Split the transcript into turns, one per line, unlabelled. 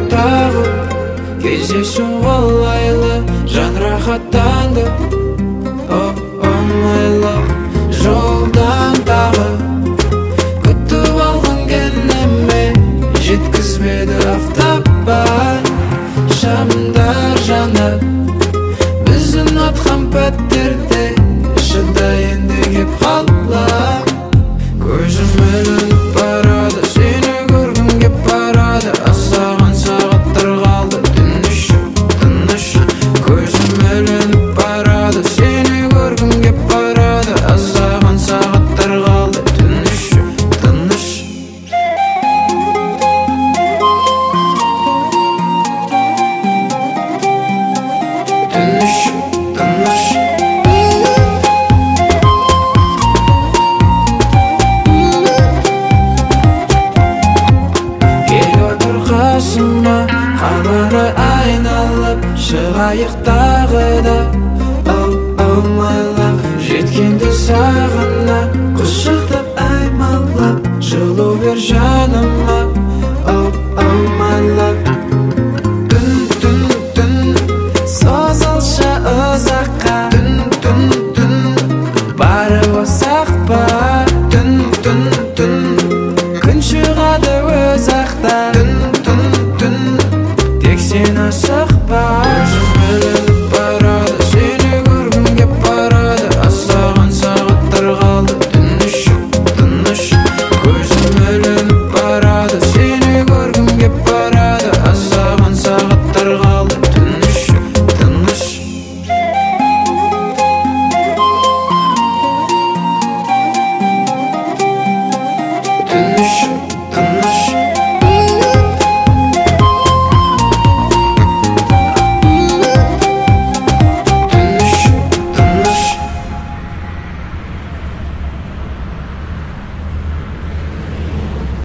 тағы кездесу қолайлы, жан рахаттанды. Oh my love, жолдан тағы күтіп алған келеме, жеткізбеді автопай. Шамдар жанып біздің атқан пәттерде, шыда енді кеп қалап. Көзім ілініп барады, сені көргім кеп барады. Аздаған сағаттар қалды, тыныш. Көзім ілініп барады, сені көргім кеп барады. Аздаған сағаттар қалды, тыныш. Қабыры айналып шығайық тағы да. Oh my love, жеткенді сағына құшақтап аймалап, жылу бер жаныма. Oh my love, түн созылшы ұзаққа. Түн барып осақ па. Түн күн шығады өз ақта. Тек сен асық